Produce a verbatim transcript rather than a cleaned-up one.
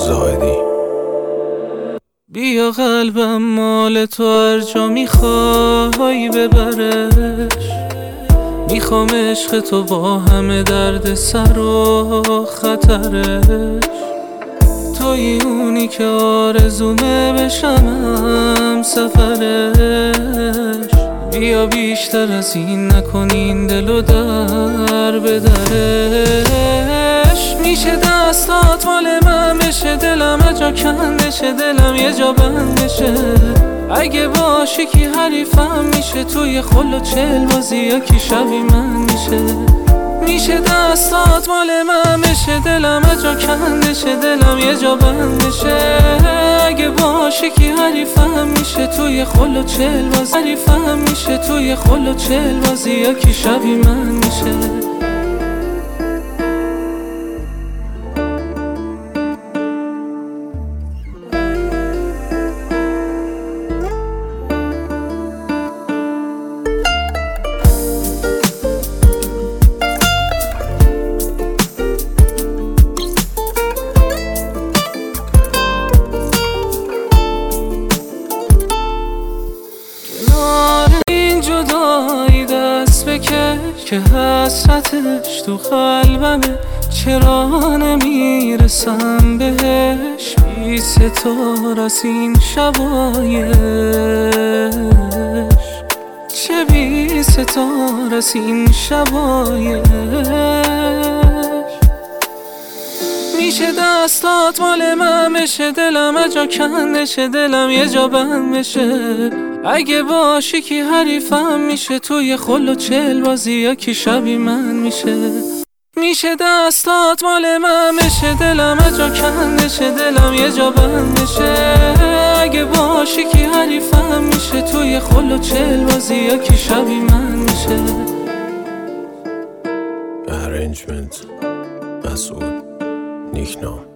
زاهدی. بیا قلبم مال تو، هر جا میخوای ببرش. میخوام عشق تو با همه درد سر و خطرش. توی اونی که آرزومه بشم سفرش. بیا بیشتر از این نکنین دلو در به درش. میشه دستات مال من بشه، دلم اجا کندشه، دلم یه جا بندشه. اگه باشی کی حریفم میشه، توی خل و چل بازی یا کی شبی من میشه. میشه دستات مال من بشه، دلم اجا کندشه، دلم یه جا بندشه. اگه باشی کی حریفم میشه، توی خل و چل بازی حریفم میشه، توی خل و چل بازی یا کی شبی من میشه. جدایی دست بکش که حسرتش تو قلبمه. چرا نمیرسم بهش، بی ستار از این شبایش. چه بی ستار از این شبایش. میشه دستات مال من بشه، دلم اجا کندشه، دلم یه جا بند بشه. اگه باشی کی حریفم میشه، توی خل و چل بازی یا کی شبی من میشه. میشه دستات مال من بشه، دلم اجا کندشه، دلم یه جا بند بشه. اگه باشی کی حریفم میشه، توی خل و چل بازی یا کی شبی من میشه. Arrangement مسعود نیکنام.